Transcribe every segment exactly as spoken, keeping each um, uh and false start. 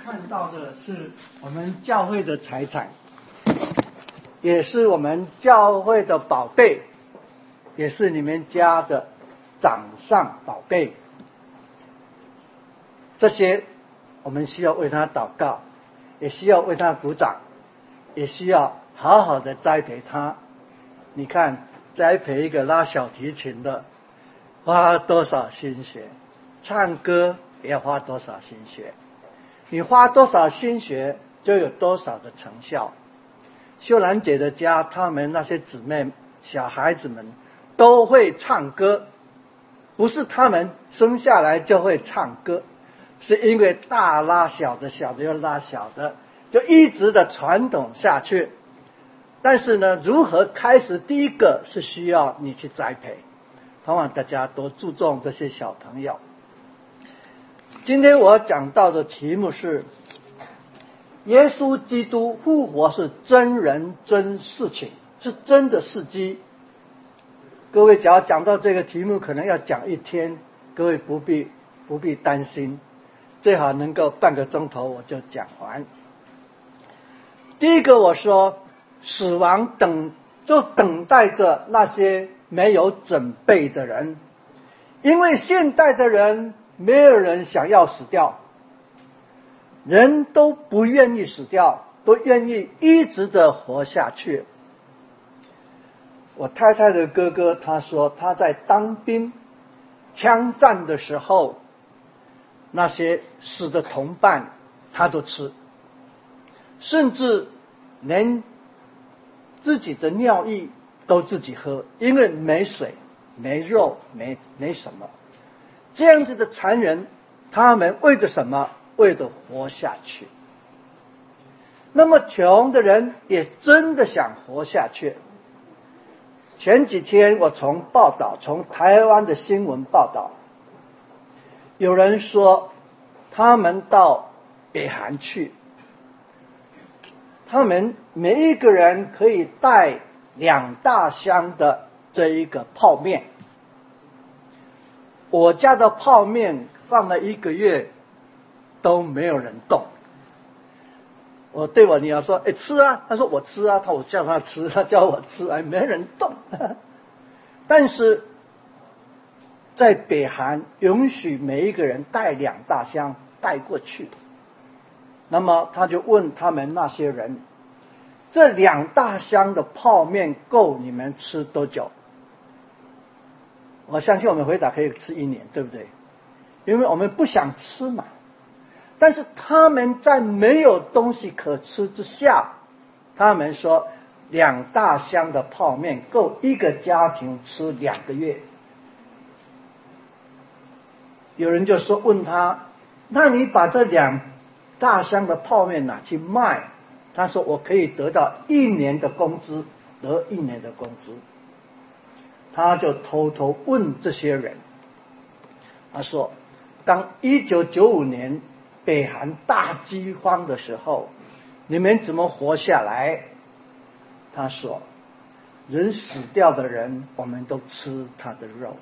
看到的是我们教会的财产，也是我们教会的宝贝，也是你们家的掌上宝贝。这些我们需要为他祷告，也需要为他鼓掌，也需要好好的栽培他。你看，栽培一个拉小提琴的，花多少心血；唱歌也要花多少心血。你花多少心血，就有多少的成效。秀兰姐的家，他们那些姊妹、小孩子们都会唱歌，不是他们生下来就会唱歌，是因为大拉小的，小的又拉小的，就一直的传统下去。但是呢，如何开始？第一个是需要你去栽培，盼望大家多注重这些小朋友。今天我讲到的题目是耶稣基督复活是真人真事情，是真的事迹。各位只要讲到这个题目，可能要讲一天，各位不必不必担心，最好能够半个钟头我就讲完。第一个我说，死亡等就等待着那些没有准备的人，因为现代的人没有人想要死掉，人都不愿意死掉，都愿意一直的活下去。我太太的哥哥他说，他在当兵枪战的时候，那些死的同伴他都吃，甚至连自己的尿液都自己喝，因为没水没肉没没什么。这样子的残忍，他们为着什么？为着活下去。那么穷的人也真的想活下去。前几天我从报道，从台湾的新闻报道，有人说他们到北韩去，他们每一个人可以带两大箱的这一个泡面。我家的泡面放了一个月都没有人动。我对我女儿说：“哎，吃啊！”她说：“我吃啊。”他我叫她吃，她叫我吃，哎，没人动。但是在北韩允许每一个人带两大箱带过去。那么他就问他们那些人：“这两大箱的泡面够你们吃多久？”我相信我们回答可以吃一年，对不对？因为我们不想吃嘛。但是他们在没有东西可吃之下，他们说两大箱的泡面够一个家庭吃两个月。有人就说问他：“那你把这两大箱的泡面拿去卖？”他说：“我可以得到一年的工资，得一年的工资。”他就偷偷问这些人，他说：“当一九九五年北韩大饥荒的时候，你们怎么活下来？”他说：“人死掉的人，我们都吃他的肉。”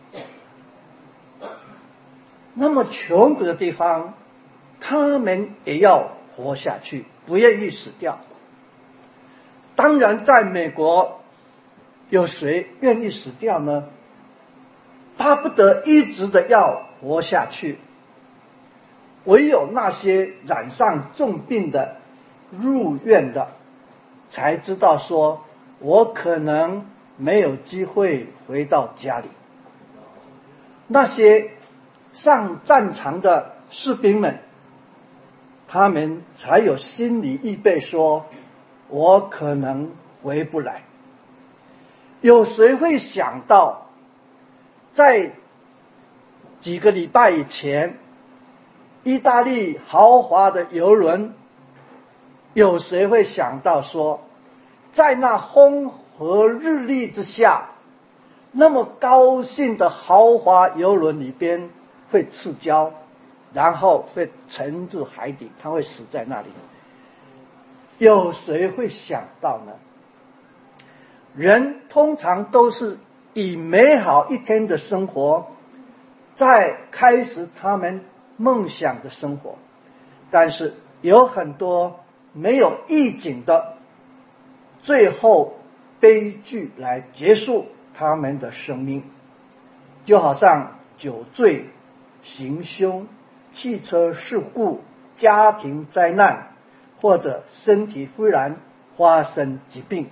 那么穷苦的地方，他们也要活下去，不愿意死掉。当然，在美国，有谁愿意死掉呢？巴不得一直的要活下去。唯有那些染上重病的、入院的，才知道说，我可能没有机会回到家里。那些上战场的士兵们，他们才有心理预备说，我可能回不来。有谁会想到，在几个礼拜以前，意大利豪华的邮轮，有谁会想到说，在那风和日丽之下，那么高兴的豪华邮轮里边会赤胶，然后会沉至海底，他会死在那里。有谁会想到呢？人通常都是以美好一天的生活，在开始他们梦想的生活。但是有很多没有预警的，最后悲剧来结束他们的生命，就好像酒醉、行凶、汽车事故、家庭灾难，或者身体忽然发生疾病。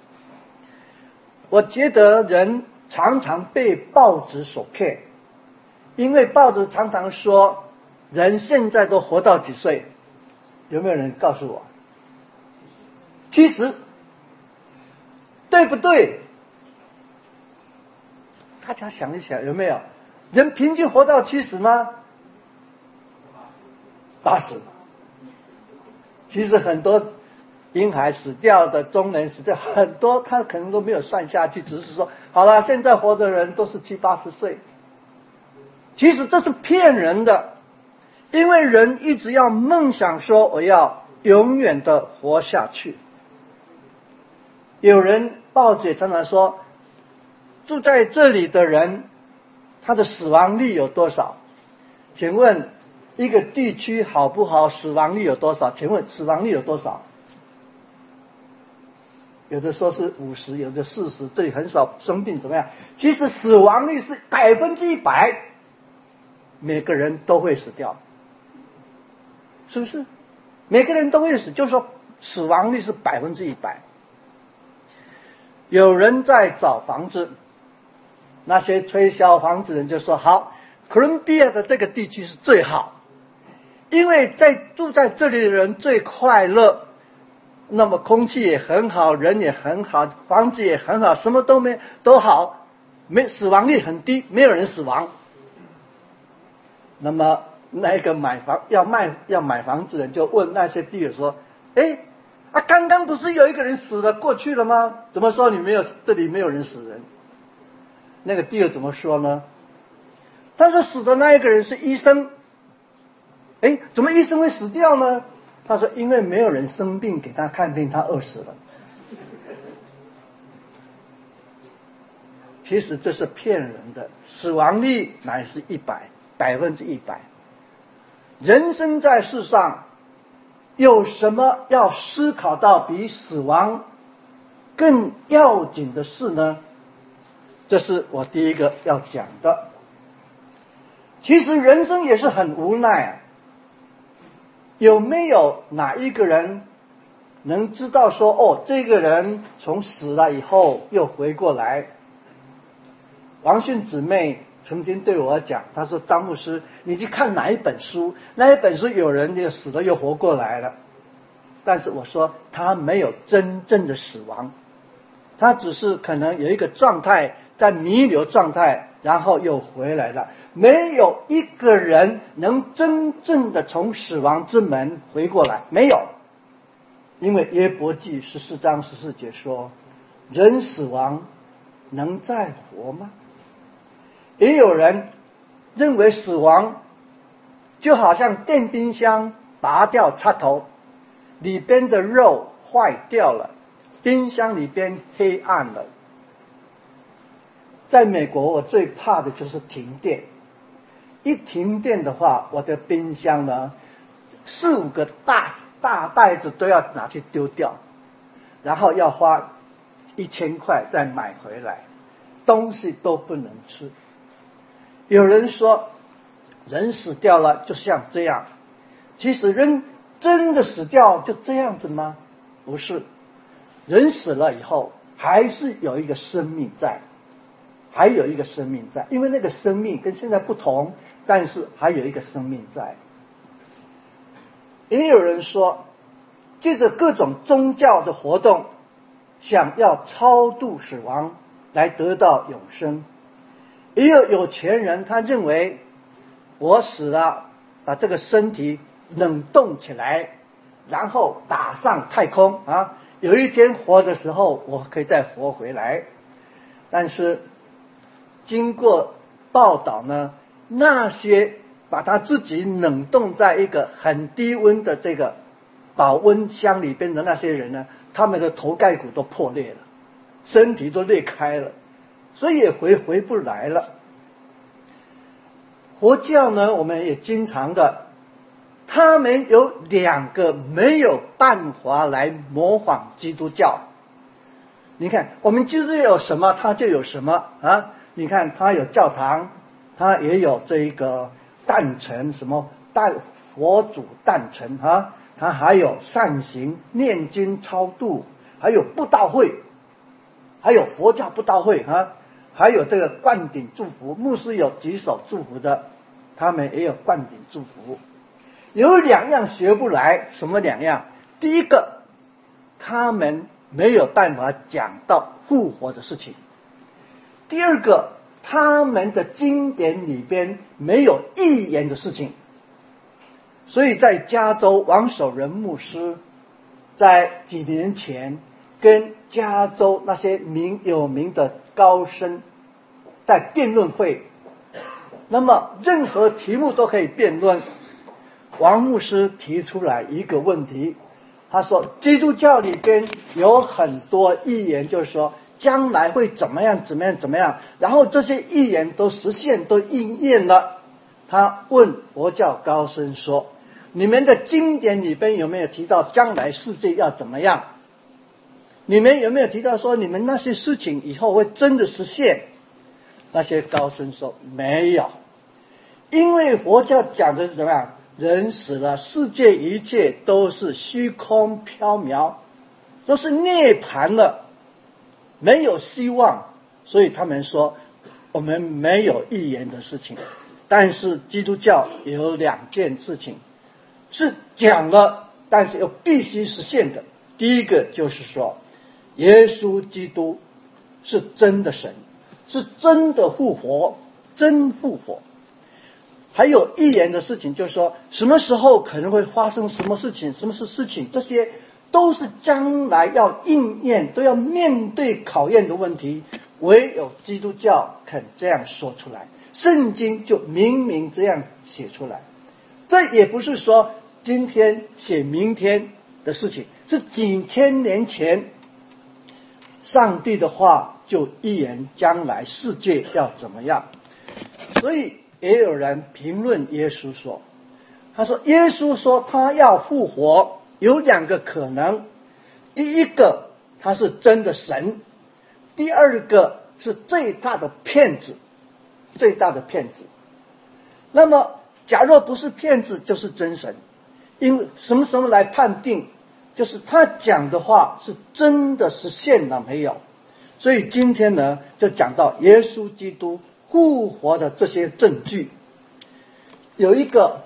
我觉得人常常被报纸所骗，因为报纸常常说人现在都活到几岁？有没有人告诉我？七十，对不对？大家想一想，有没有人平均活到七十吗？八十。其实很多婴孩死掉的，中年死掉很多，他可能都没有算下去，只是说好了，现在活的人都是七八十岁。其实这是骗人的，因为人一直要梦想说我要永远的活下去。有人报纸常常说，住在这里的人他的死亡率有多少？请问一个地区好不好？死亡率有多少？请问死亡率有多少？有的说是五十，有的四十，这里很少生病怎么样？其实死亡率是百分之一百，每个人都会死掉，是不是？每个人都会死，就是说死亡率是百分之一百。有人在找房子，那些推销房子的人就说：好，哥伦比亚的这个地区是最好，因为在住在这里的人最快乐，那么空气也很好，人也很好，房子也很好，什么都没都好，没死亡率很低，没有人死亡。那么那个买房要卖要买房子的人就问那些地友说：哎，啊，刚刚不是有一个人死了过去了吗？怎么说你没有这里没有人死人？那个地友怎么说呢？他说死的那一个人是医生。哎，怎么医生会死掉呢？他说因为没有人生病给他看病，他饿死了。其实这是骗人的，死亡率乃是一百，百分之一百。人生在世上有什么要思考到比死亡更要紧的事呢？这是我第一个要讲的。其实人生也是很无奈啊。有没有哪一个人能知道说，哦，这个人从死了以后又回过来？王训姊妹曾经对我讲，她说：张牧师，你去看哪一本书，那一本书有人就死了又活过来了。但是我说他没有真正的死亡，他只是可能有一个状态在弥留状态，然后又回来了。没有一个人能真正的从死亡之门回过来，没有。因为约伯记十四章十四节说，人死亡能再活吗？也有人认为死亡就好像电冰箱拔掉插头，里边的肉坏掉了，冰箱里边黑暗了。在美国我最怕的就是停电，一停电的话，我的冰箱呢四五个大大袋子都要拿去丢掉，然后要花一千块再买回来，东西都不能吃。有人说人死掉了就像这样，其实人真的死掉就这样子吗？不是，人死了以后还是有一个生命在，还有一个生命在，因为那个生命跟现在不同，但是还有一个生命在。也有人说借着各种宗教的活动想要超度死亡来得到永生。也有有钱人他认为我死了，把这个身体冷冻起来，然后打上太空啊，有一天活的时候我可以再活回来。但是经过报道呢，那些把他自己冷冻在一个很低温的这个保温箱里边的那些人呢，他们的头盖骨都破裂了，身体都裂开了，所以也回回不来了。佛教呢，我们也经常的他们有两个没有办法来模仿基督教。你看，我们基督教有什么，它就有什么啊？你看，它有教堂，它也有这一个诞辰，什么诞佛祖诞辰啊，它还有善行、念经、超度，还有布道会，还有佛教布道会啊，还有这个灌顶祝福，牧师有举手祝福的，他们也有灌顶祝福。有两样学不来，什么两样？第一个，他们没有办法讲到复活的事情；第二个，他们的经典里边没有预言的事情。所以在加州，王守仁牧师在几年前跟加州那些名有名的高僧在辩论会，那么任何题目都可以辩论。王牧师提出来一个问题，他说基督教里边有很多预言，就是说将来会怎么样怎么样怎么样，然后这些预言都实现都应验了。他问佛教高僧说，你们的经典里边有没有提到将来世界要怎么样？你们有没有提到说你们那些事情以后会真的实现？那些高僧说没有，因为佛教讲的是怎么样？人死了，世界一切都是虚空缥缈，都是涅槃了，没有希望。所以他们说我们没有预言的事情。但是基督教有两件事情是讲了，但是又必须实现的。第一个就是说耶稣基督是真的神，是真的复活，真复活。还有预言的事情，就是说什么时候可能会发生什么事情，什么是事情，这些都是将来要应验，都要面对考验的问题。唯有基督教肯这样说出来，圣经就明明这样写出来。这也不是说今天写明天的事情，是几千年前上帝的话就预言将来世界要怎么样。所以也有人评论耶稣说，他说耶稣说他要复活有两个可能，第一个他是真的神，第二个是最大的骗子，最大的骗子。那么假若不是骗子就是真神，因为什么什么来判定，就是他讲的话是真的实现了没有。所以今天呢就讲到耶稣基督复活的这些证据。有一个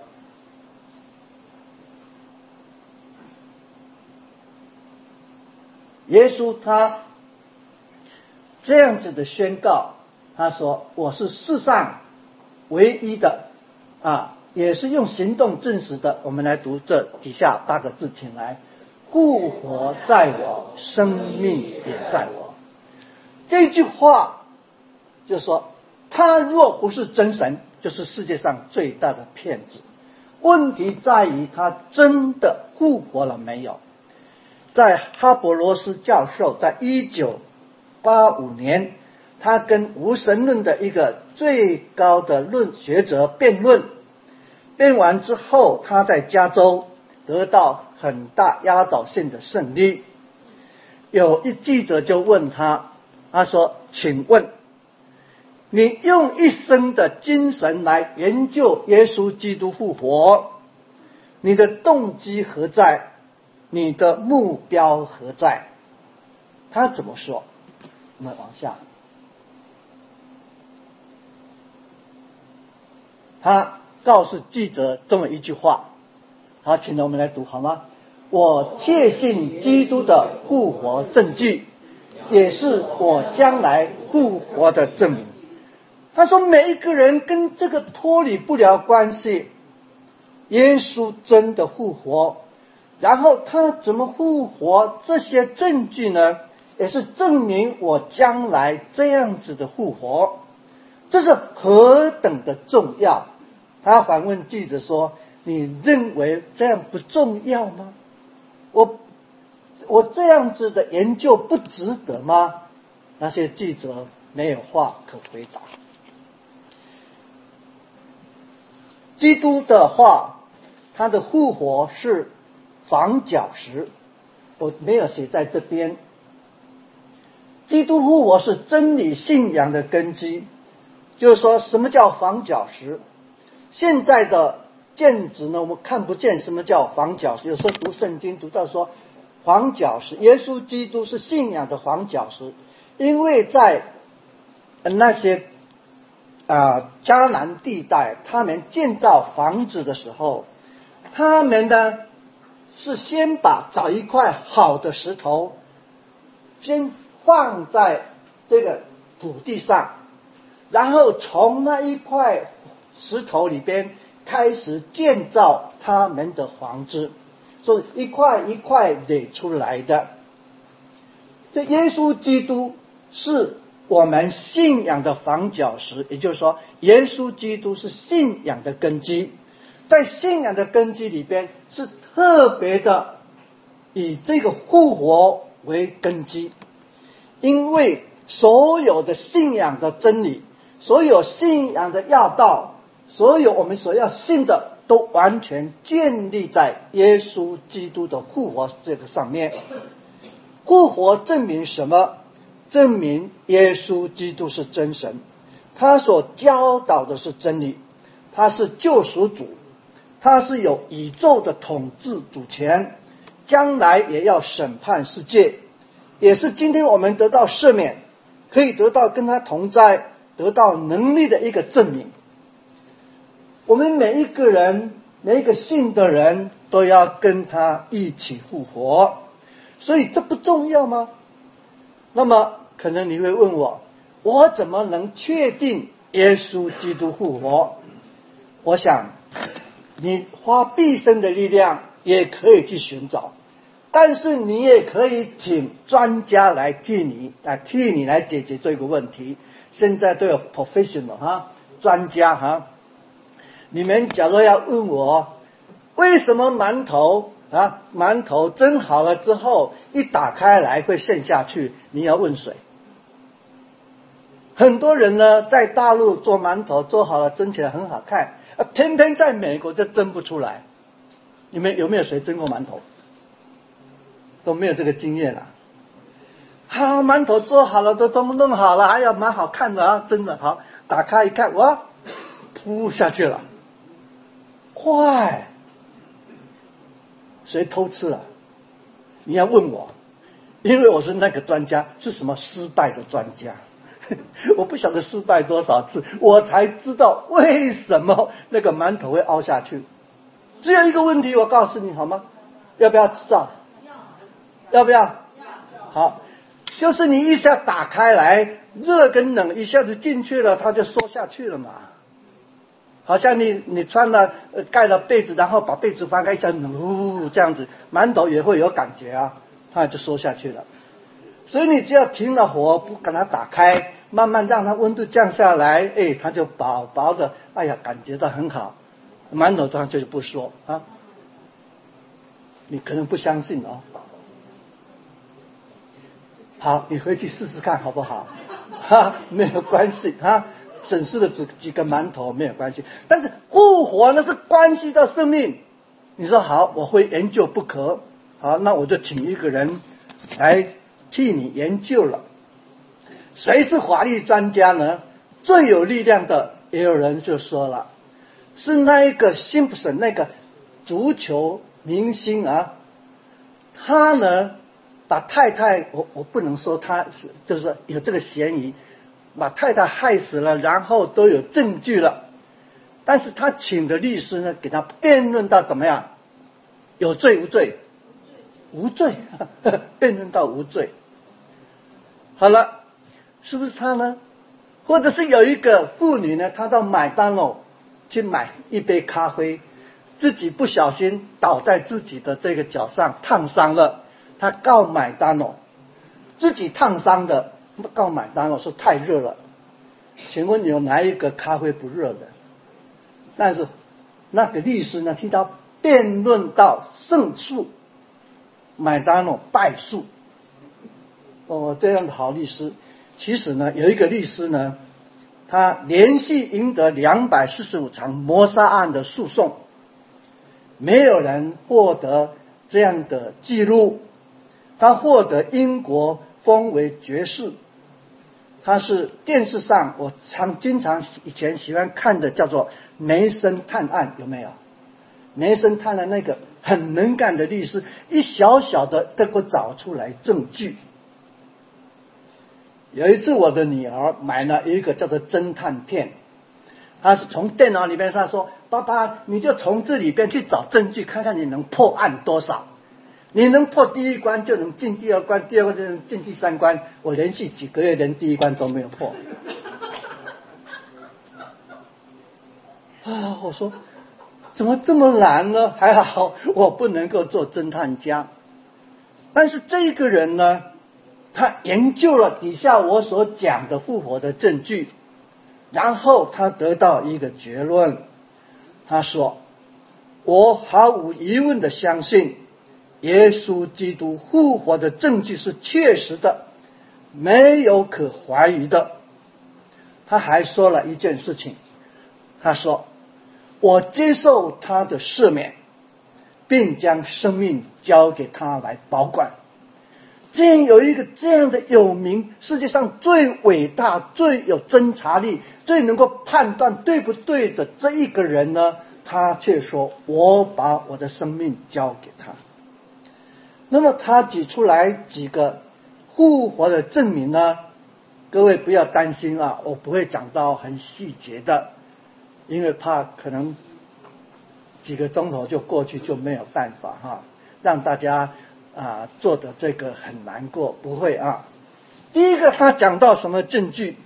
耶稣他这样子的宣告，他说我是世上唯一的啊，也是用行动证实的。我们来读这底下八个字，请来，复活在我，生命也在我。这句话就说他若不是真神，就是世界上最大的骗子。问题在于他真的复活了没有。在哈伯罗斯教授在一九八五年，他跟无神论的一个最高的论学者辩论，辩完之后他在加州得到很大压倒性的胜利。有一记者就问他，他说请问你用一生的精神来研究耶稣基督复活，你的动机何在？你的目标何在？他怎么说？我们往下，他告诉记者这么一句话。好，请我们来读好吗？我确信基督的复活证据，也是我将来复活的证明。他说每一个人跟这个脱离不了关系。耶稣真的复活，然后他怎么复活，这些证据呢，也是证明我将来这样子的复活。这是何等的重要。他反问记者说，你认为这样不重要吗？我我这样子的研究不值得吗？那些记者没有话可回答。基督的话他的复活是房角石，我没有写在这边。基督复活是真理信仰的根基，就是说什么叫房角石？现在的见子呢，我们看不见什么叫房角石。有时候读圣经读到说房角石，耶稣基督是信仰的房角石，因为在那些啊、呃、迦南地带，他们建造房子的时候，他们呢是先把找一块好的石头，先放在这个土地上，然后从那一块石头里边开始建造他们的房子，所以一块一块垒出来的。这耶稣基督是我们信仰的房角石，也就是说耶稣基督是信仰的根基。在信仰的根基里边是特别的以这个复活为根基，因为所有的信仰的真理，所有信仰的要道，所有我们所要信的都完全建立在耶稣基督的复活这个上面。复活证明什么？证明耶稣基督是真神，他所教导的是真理，他是救赎主，他是有宇宙的统治主权，将来也要审判世界，也是今天我们得到赦免，可以得到跟他同在，得到能力的一个证明。我们每一个人，每一个信的人都要跟他一起复活，所以这不重要吗？那么可能你会问我，我怎么能确定耶稣基督复活？我想你花毕生的力量也可以去寻找，但是你也可以请专家来替你来替你来解决这个问题。现在都有 professional 哈，专家哈。你们假如要问我，为什么馒头啊馒头蒸好了之后一打开来会陷下去？你要问谁？很多人呢在大陆做馒头做好了蒸起来很好看，啊，偏偏在美国就蒸不出来。你们有没有谁蒸过馒头？都没有这个经验啊。好，馒头做好了都都弄好了，还要蛮好看的啊，真的好，打开一看，哇，噗下去了，坏，谁偷吃了？你要问我，因为我是那个专家，是什么失败的专家。我不晓得失败多少次，我才知道为什么那个馒头会凹下去。只有一个问题，我告诉你好吗？要不要知道？要不要？好，就是你一下打开来，热跟冷一下子进去了，它就缩下去了嘛。好像你你穿了、呃、盖了被子，然后把被子翻开一下，呜这样子，馒头也会有感觉啊，它就缩下去了。所以你只要停了火，不给它打开，慢慢让它温度降下来，哎，它就薄薄的，哎呀，感觉到很好，馒头它就不缩啊。你可能不相信哦。好，你回去试试看好不好？哈，没有关系哈，省事了几几个馒头没有关系。但是复活那是关系到生命。你说好，我会研究不可。好，那我就请一个人来替你研究了。谁是法律专家呢？最有力量的，也有人就说了，是那一个辛普森那个足球明星啊，他呢把太太，我我不能说他是，就是有这个嫌疑，把太太害死了，然后都有证据了，但是他请的律师呢，给他辩论到怎么样，有罪无罪？无罪，辩论到无罪。好了，是不是他呢？或者是有一个妇女呢，她到麦当劳去买一杯咖啡，自己不小心倒在自己的这个脚上，烫伤了，她告麦当劳，自己烫伤的告麦当劳说太热了。请问有哪一个咖啡不热的？但是那个律师呢，替他辩论到胜诉，麦当劳败诉。哦，这样的好律师。其实呢，有一个律师呢，他连续赢得两百四十五场谋杀案的诉讼， 没有人获得这样的记录。他获得英国封为爵士，他是电视上我常经常以前喜欢看的，叫做梅森探案，有没有？梅森探案那个很能干的律师，一小小的都给我找出来证据。有一次我的女儿买了一个叫做侦探片，她是从电脑里面上说，爸爸你就从这里边去找证据，看看你能破案多少，你能破第一关就能进第二关，第二关就能进第三关。我连续几个月连第一关都没有破啊！我说怎么这么难呢？还好我不能够做侦探家。但是这个人呢，他研究了底下我所讲的复活的证据，然后他得到一个结论。他说，我毫无疑问的相信耶稣基督复活的证据是确实的，没有可怀疑的。他还说了一件事情，他说，我接受他的赦免，并将生命交给他来保管。这样有一个这样的有名，世界上最伟大、最有侦查力、最能够判断对不对的这一个人呢，他却说我把我的生命交给他。那么他举出来几个复活的证明呢，各位不要担心啊，我不会讲到很细节的，因为怕可能几个钟头就过去就没有办法哈，让大家啊做的这个很难过，不会啊。第一个他讲到什么证据？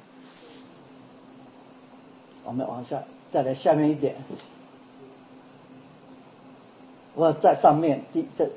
我们往下再来下面一点，我在上面第这。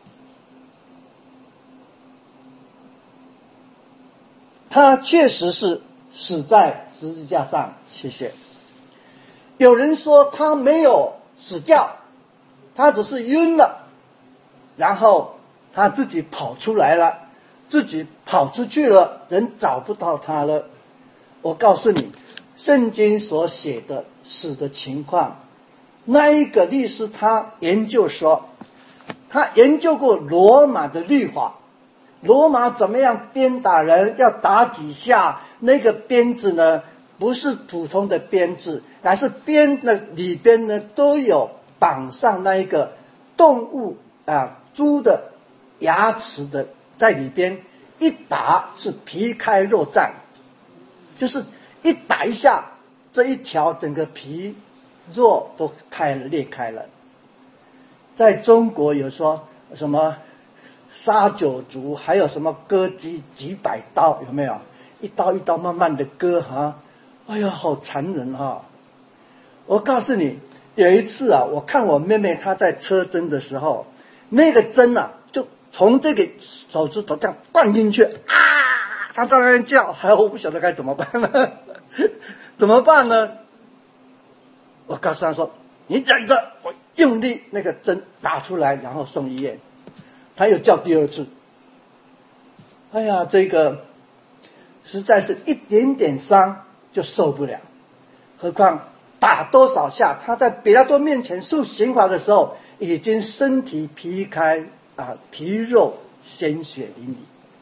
他确实是死在十字架上，谢谢。有人说他没有死掉，他只是晕了，然后他自己跑出来了，自己跑出去了，人找不到他了。我告诉你，圣经所写的死的情况，那一个律师他研究说，他研究过罗马的律法，罗马怎么样鞭打人，要打几下，那个鞭子呢不是普通的鞭子，而是鞭的里边呢都有绑上那一个动物啊猪的牙齿的在里边，一打是皮开肉绽，就是一打一下，这一条整个皮肉都开了裂开了。在中国有说什么杀九族，还有什么割几几百刀，有没有？一刀一刀慢慢的割哈，哎呀，好残忍哈！我告诉你，有一次啊，我看我妹妹她在车针的时候，那个针啊，就从这个手指头这样灌进去啊，她在那边叫，还有我不晓得该怎么办呢？怎么办呢？我告诉她说，你忍着，我用力那个针打出来，然后送医院。他又叫第二次，哎呀，这个实在是一点点伤就受不了，何况打多少下？他在比拉多面前受刑罚的时候，已经身体皮开啊，皮肉鲜血淋漓。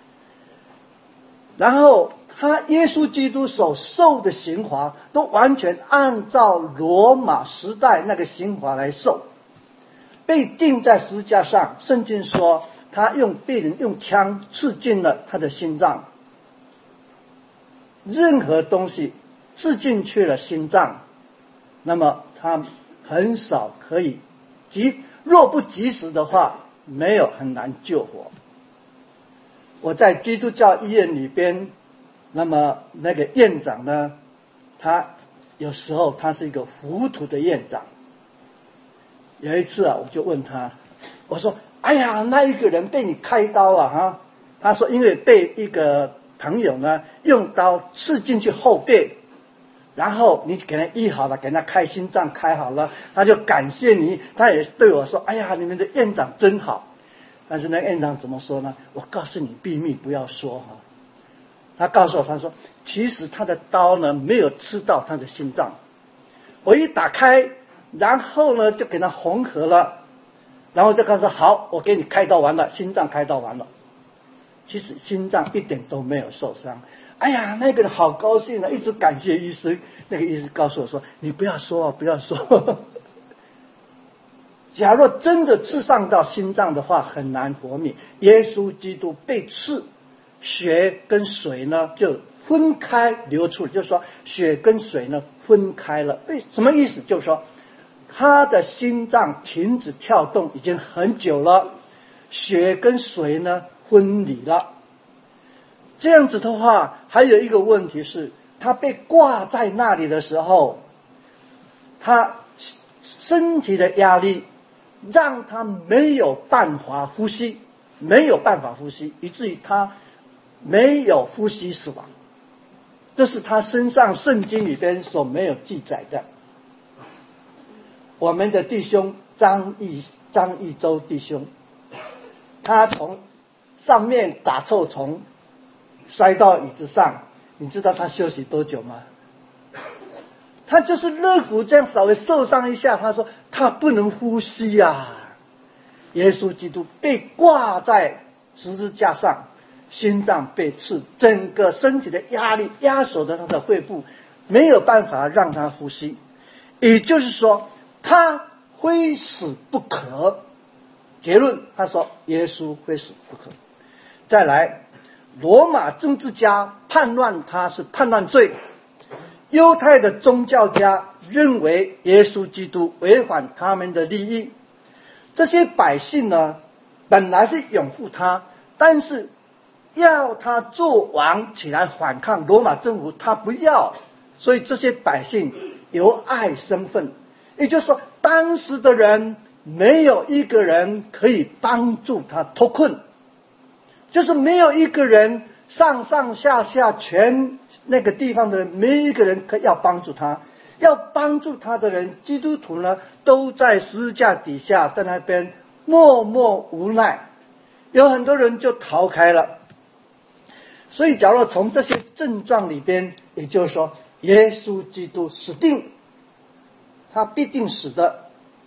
然后他耶稣基督所受的刑罚，都完全按照罗马时代那个刑罚来受。被钉在十字架上，圣经说他用被人用枪刺进了他的心脏。任何东西刺进去了心脏，那么他很少可以及若不及时的话，没有很难救活。我在基督教医院里边，那么那个院长呢，他有时候他是一个糊涂的院长。有一次啊，我就问他，我说：“哎呀，那一个人被你开刀了哈？”他说：“因为被一个朋友呢用刀刺进去后背，然后你给他医好了，给他开心脏开好了，他就感谢你。他也对我说：‘哎呀，你们的院长真好。’但是那院长怎么说呢？我告诉你秘密，不要说哈。他告诉我，他说其实他的刀呢没有刺到他的心脏。我一打开。” 然后呢就给他缝合了，然后就告诉他好，我给你开刀完了，心脏开刀完了。其实心脏一点都没有受伤。哎呀，那个人好高兴啊，一直感谢医生。那个医生告诉我说：“你不要说，不要说。”假若真的刺伤到心脏的话，很难活命。耶稣基督被刺，血跟水呢就分开流出，就是说血跟水呢分开了。为什么意思？就是说他的心脏停止跳动已经很久了，血跟水呢分离了。这样子的话，还有一个问题是，他被挂在那里的时候，他身体的压力让他没有办法呼吸，没有办法呼吸，以至于他没有呼吸死亡。这是他身上圣经里边所没有记载的。我们的弟兄张义张义洲弟兄，他从上面打臭虫摔到椅子上，你知道他休息多久吗？他就是肋骨这样稍微受伤一下，他说他不能呼吸啊。耶稣基督被挂在十字架上，心脏被刺，整个身体的压力压缩着他的肺部，没有办法让他呼吸。也就是说他非死不可。结论，他说耶稣非死不可。再来，罗马政治家判断他是叛乱罪，犹太的宗教家认为耶稣基督违反他们的利益。这些百姓呢，本来是拥护他，但是要他做王起来反抗罗马政府，他不要。所以这些百姓由爱生愤，也就是说当时的人没有一个人可以帮助他脱困，就是没有一个人上上下下全那个地方的人，没一个人可以要帮助他。要帮助他的人，基督徒呢都在十字架底下，在那边默默无奈，有很多人就逃开了。所以假如从这些症状里边，也就是说耶稣基督死定，他必定死的。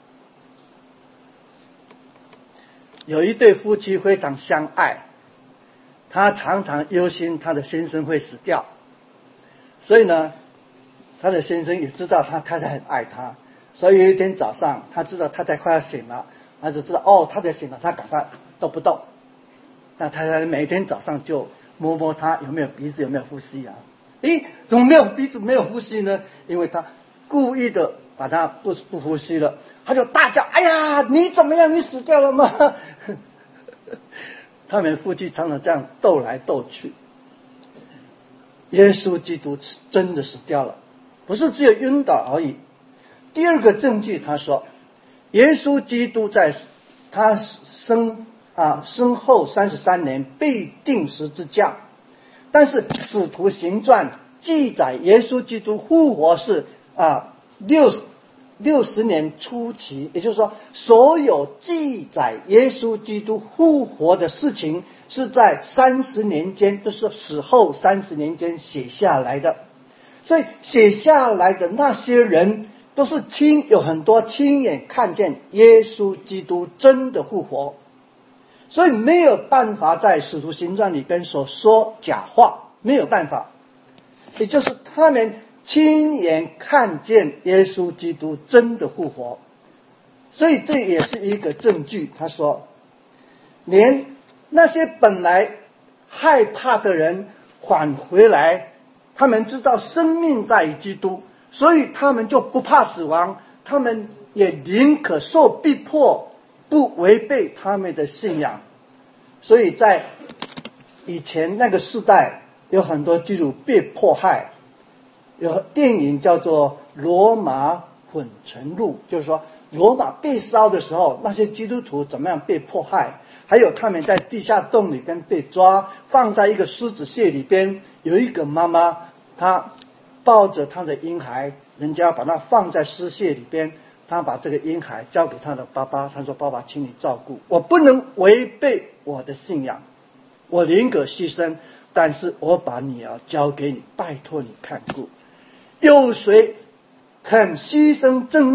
有一对夫妻非常相爱，他常常忧心他的先生会死掉，所以呢他的先生也知道他太太很爱他，所以有一天早上他知道太太快要醒了，他就知道哦太太醒了，他赶快动不动。那太太每天早上就摸摸他有没有鼻子有没有呼吸啊？诶，怎么没有鼻子没有呼吸呢？因为他故意的把他不不呼吸了，他就大叫：哎呀，你怎么样？你死掉了吗？他们夫妻常常这样斗来斗去。耶稣基督真的死掉了，不是只有晕倒而已。第二个证据，他说耶稣基督在他生啊身后三十三年被钉十字架，但是使徒行传记载耶稣基督复活是啊六六十年初期，也就是说所有记载耶稣基督复活的事情是在三十年间，就是死后三十年间写下来的。所以写下来的那些人都是亲有很多亲眼看见耶稣基督真的复活，所以没有办法在使徒行传里边所说假话，没有办法。也就是他们亲眼看见耶稣基督真的复活，所以这也是一个证据。他说连那些本来害怕的人返回来，他们知道生命在于基督，所以他们就不怕死亡，他们也宁可受逼迫，不违背他们的信仰。所以在以前那个时代，有很多基督徒被迫害，有电影叫做《罗马混成录》，就是说罗马被烧的时候，那些基督徒怎么样被迫害，还有他们在地下洞里边被抓，放在一个狮子穴里边。有一个妈妈，她抱着她的婴孩，人家把她放在尸穴里边，她把这个婴孩交给她的爸爸，她说爸爸请你照顾，我不能违背我的信仰，我宁可牺牲，但是我把女儿交给你，拜托你看顾。有谁肯牺牲生命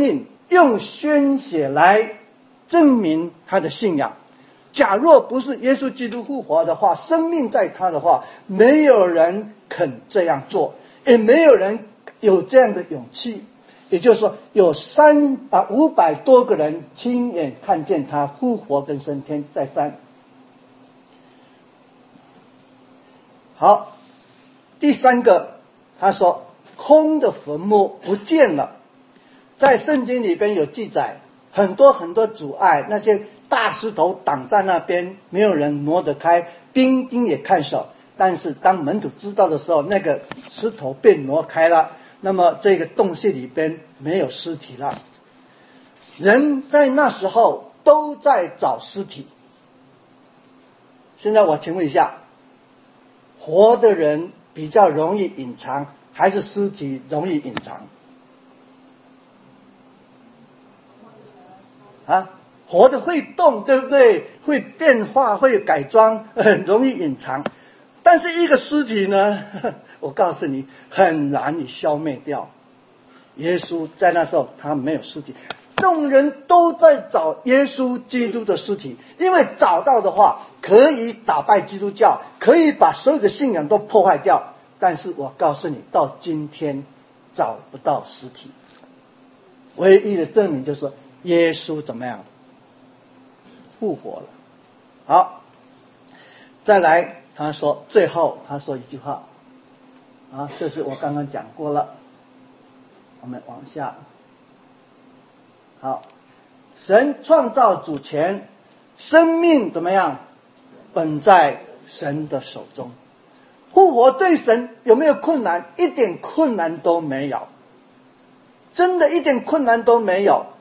用鲜血来证明他的信仰。假若不是耶稣基督复活的话，生命在他的话，没有人肯这样做，也没有人有这样的勇气。也就是说，有三啊五百多个人亲眼看见他复活跟升天在三。好，第三个，他说空的坟墓不见了。在圣经里边有记载，很多很多阻碍，那些大石头挡在那边，没有人挪得开，兵丁也看守。但是当门徒知道的时候，那个石头被挪开了，那么这个洞穴里边没有尸体了。人在那时候都在找尸体。现在我请问一下，活的人比较容易隐藏，还是尸体容易隐藏？啊，活的会动，对不对？会变化，会改装，很容易隐藏。但是一个尸体呢，我告诉你，很难以消灭掉。耶稣在那时候他没有尸体，众人都在找耶稣基督的尸体，因为找到的话可以打败基督教，可以把所有的信仰都破坏掉。但是我告诉你，到今天找不到尸体。唯一的证明就是说耶稣怎么样复活了。好，再来他说，最后他说一句话啊，这是我刚刚讲过了。我们往下。好，神创造主权，生命怎么样？本在神的手中。复活对神有没有困难？一点困难都没有，真的一点困难都没有。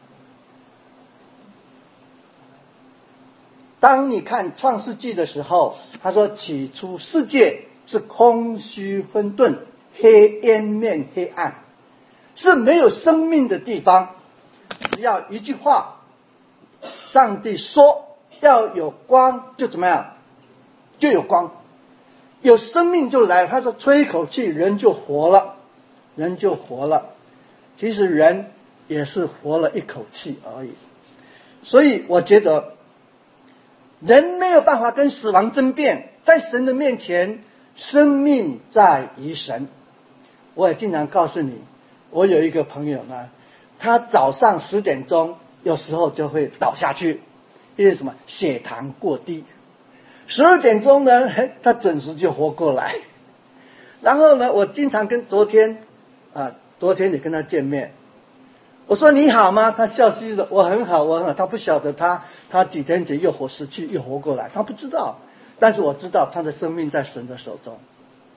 当你看创世纪的时候，他说起初世界是空虚混沌，黑烟面黑暗，是没有生命的地方。只要一句话，上帝说要有光，就怎么样？就有光，有生命就来。他说吹一口气，人就活了，人就活了。其实人也是活了一口气而已。所以我觉得人没有办法跟死亡争辩，在神的面前，生命在于神。我也经常告诉你，我有一个朋友呢，他早上十点钟有时候就会倒下去，因为什么？血糖过低。十二点钟呢，他准时就活过来。然后呢，我经常跟昨天啊，昨天你跟他见面，我说你好吗？他笑嘻嘻的，我很好，我很好。他不晓得他他几天前又活失去，又活过来，他不知道。但是我知道他的生命在神的手中。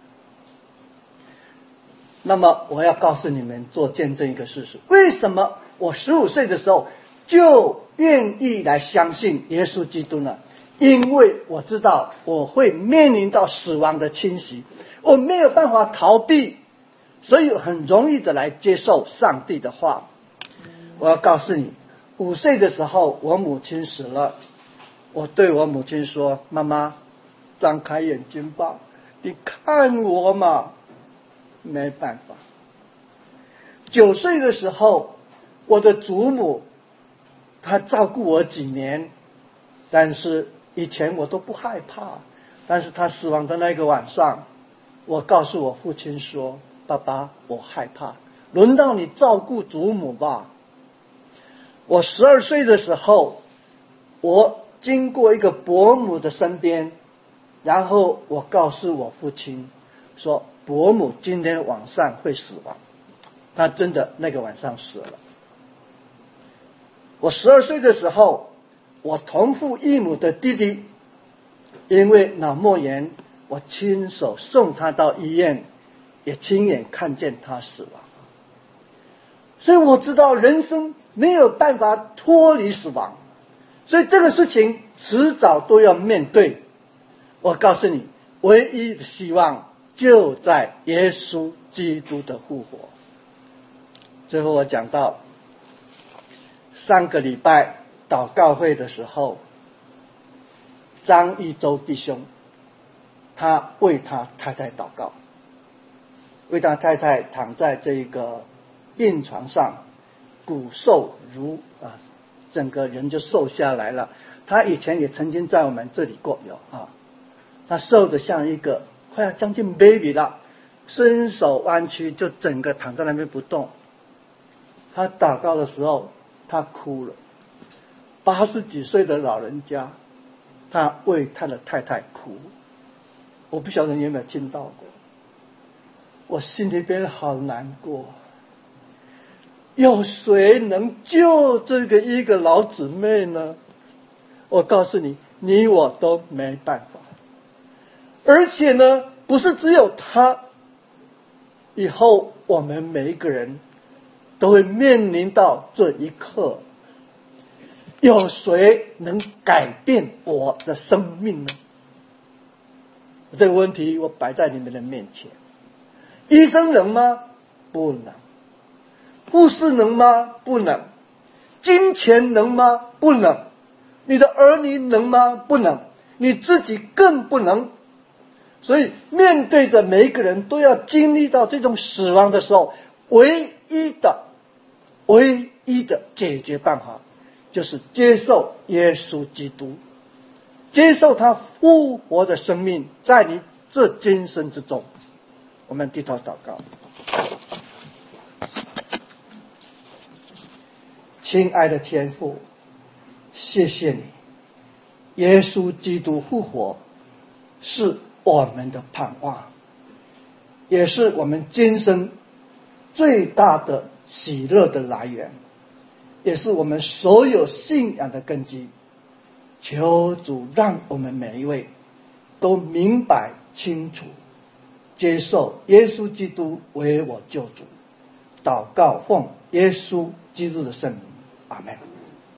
那么我要告诉你们做见证一个事实，为什么我十五岁的时候就愿意来相信耶稣基督呢？因为我知道我会面临到死亡的侵袭，我没有办法逃避，所以很容易的来接受上帝的话。我要告诉你，五岁的时候我母亲死了，我对我母亲说，妈妈张开眼睛吧，你看我嘛。没办法。九岁的时候，我的祖母她照顾我几年，但是以前我都不害怕，但是她死亡的那个晚上，我告诉我父亲说，爸爸，我害怕，轮到你照顾祖母吧。我十二岁的时候，我经过一个伯母的身边，然后我告诉我父亲说，伯母今天晚上会死亡。他真的那个晚上死了。我十二岁的时候，我同父异母的弟弟因为脑膜炎，我亲手送他到医院，也亲眼看见他死亡。所以我知道人生没有办法脱离死亡，所以这个事情迟早都要面对。我告诉你，唯一的希望就在耶稣基督的复活。最后我讲到上个礼拜祷告会的时候，张一舟弟兄他为他太太祷告，为他太太躺在这个病床上， 骨瘦如啊，整个人就瘦下来了。他以前也曾经在我们这里过有啊，他瘦得像一个快要将近 baby 了，伸手弯曲就整个躺在那边不动。他祷告的时候他哭了，八十几岁的老人家他为他的太太哭，我不晓得你有没有听到过，我心里边好难过。有谁能救这个一个老姊妹呢？我告诉你，你我都没办法。而且呢，不是只有他，以后我们每一个人都会面临到这一刻。有谁能改变我的生命呢？这个问题我摆在你们的面前。医生能吗？不能。护士能吗？不能。金钱能吗？不能。你的儿女能吗？不能。你自己更不能。所以面对着每一个人都要经历到这种死亡的时候，唯一的唯一的解决办法就是接受耶稣基督，接受他复活的生命在你这今生之中。我们低头祷告。亲爱的天父，谢谢你，耶稣基督复活是我们的盼望，也是我们今生最大的喜乐的来源，也是我们所有信仰的根基。求主让我们每一位都明白清楚，接受耶稣基督为我救主。祷告奉耶稣基督的圣名，阿们。